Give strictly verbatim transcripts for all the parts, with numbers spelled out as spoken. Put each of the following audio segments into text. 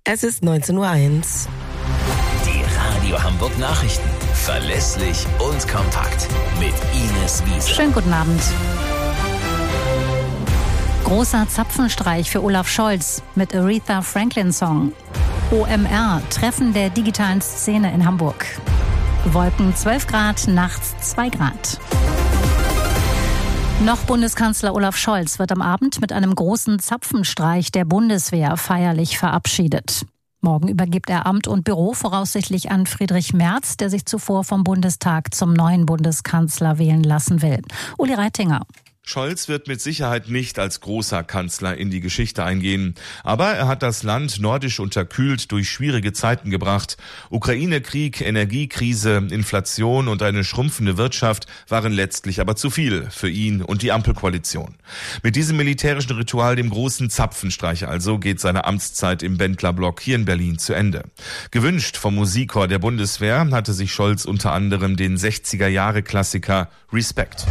Es ist neunzehn Uhr eins. Die Radio Hamburg Nachrichten. Verlässlich und kompakt. Mit Ines Wiese. Schönen guten Abend. Großer Zapfenstreich für Olaf Scholz mit Aretha Franklin-Song. O M R, Treffen der digitalen Szene in Hamburg. Wolken zwölf Grad, nachts zwei Grad. Noch Bundeskanzler Olaf Scholz wird am Abend mit einem großen Zapfenstreich der Bundeswehr feierlich verabschiedet. Morgen übergibt er Amt und Büro voraussichtlich an Friedrich Merz, der sich zuvor vom Bundestag zum neuen Bundeskanzler wählen lassen will. Uli Reitinger. Scholz wird mit Sicherheit nicht als großer Kanzler in die Geschichte eingehen. Aber er hat das Land nordisch unterkühlt durch schwierige Zeiten gebracht. Ukraine-Krieg, Energiekrise, Inflation und eine schrumpfende Wirtschaft waren letztlich aber zu viel für ihn und die Ampelkoalition. Mit diesem militärischen Ritual, dem großen Zapfenstreich also, geht seine Amtszeit im Bendlerblock hier in Berlin zu Ende. Gewünscht vom Musikchor der Bundeswehr hatte sich Scholz unter anderem den sechziger-Jahre-Klassiker Respect.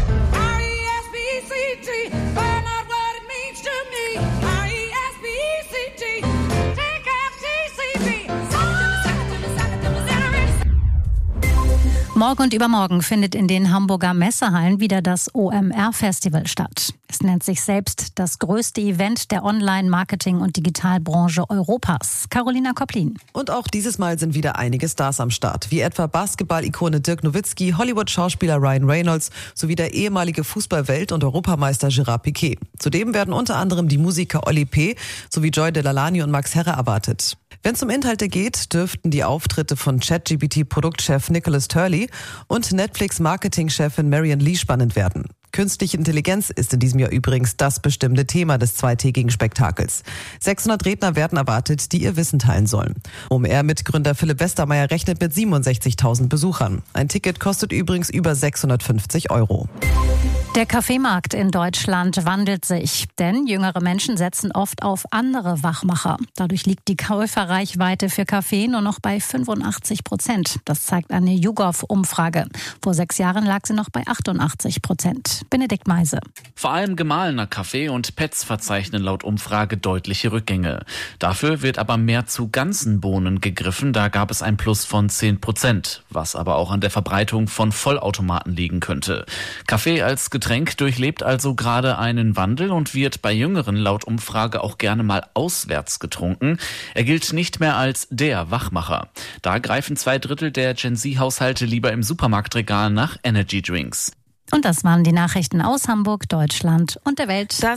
Morgen und übermorgen findet in den Hamburger Messehallen wieder das O M R-Festival statt. Es nennt sich selbst das größte Event der Online-Marketing- und Digitalbranche Europas. Carolina Kopplin. Und auch dieses Mal sind wieder einige Stars am Start, wie etwa Basketball-Ikone Dirk Nowitzki, Hollywood-Schauspieler Ryan Reynolds sowie der ehemalige Fußballwelt- und Europameister Gerard Piqué. Zudem werden unter anderem die Musiker Oli P. sowie Joy Delalani und Max Herre erwartet. Wenn es um Inhalte geht, dürften die Auftritte von ChatGPT-Produktchef Nicholas Turley und Netflix-Marketing-Chefin Marian Lee spannend werden. Künstliche Intelligenz ist in diesem Jahr übrigens das bestimmende Thema des zweitägigen Spektakels. sechshundert Redner werden erwartet, die ihr Wissen teilen sollen. O M R-Mitgründer Philipp Westermeier rechnet mit siebenundsechzigtausend Besuchern. Ein Ticket kostet übrigens über sechshundertfünfzig Euro. Der Kaffeemarkt in Deutschland wandelt sich, denn jüngere Menschen setzen oft auf andere Wachmacher. Dadurch liegt die Käuferreichweite für Kaffee nur noch bei fünfundachtzig Prozent. Das zeigt eine YouGov-Umfrage. Vor sechs Jahren lag sie noch bei achtundachtzig Prozent. Benedikt Meise. Vor allem gemahlener Kaffee und Pets verzeichnen laut Umfrage deutliche Rückgänge. Dafür wird aber mehr zu ganzen Bohnen gegriffen. Da gab es ein Plus von zehn Prozent, was aber auch an der Verbreitung von Vollautomaten liegen könnte. Kaffee als Getränk durchlebt also gerade einen Wandel und wird bei Jüngeren laut Umfrage auch gerne mal auswärts getrunken. Er gilt nicht mehr als der Wachmacher. Da greifen zwei Drittel der Gen-Z-Haushalte lieber im Supermarktregal nach Energy Drinks. Und das waren die Nachrichten aus Hamburg, Deutschland und der Welt. Das